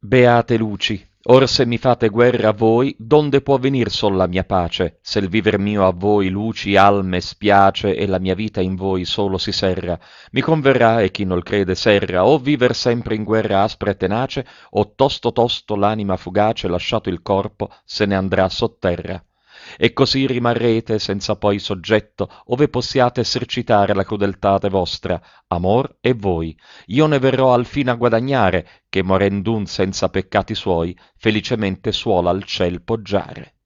Beate luci, or se mi fate guerra a voi, donde può venir sol la mia pace, se il viver mio a voi luci alme spiace e la mia vita in voi solo si serra, mi converrà, e chi nol crede serra, o viver sempre in guerra aspra e tenace, o tosto tosto l'anima fugace, lasciato il corpo, se ne andrà sotterra. E così rimarrete senza poi soggetto, ove possiate esercitare la crudeltate vostra, amor e voi. Io ne verrò alfin a guadagnare, che morendun senza peccati suoi, felicemente suola al ciel poggiare.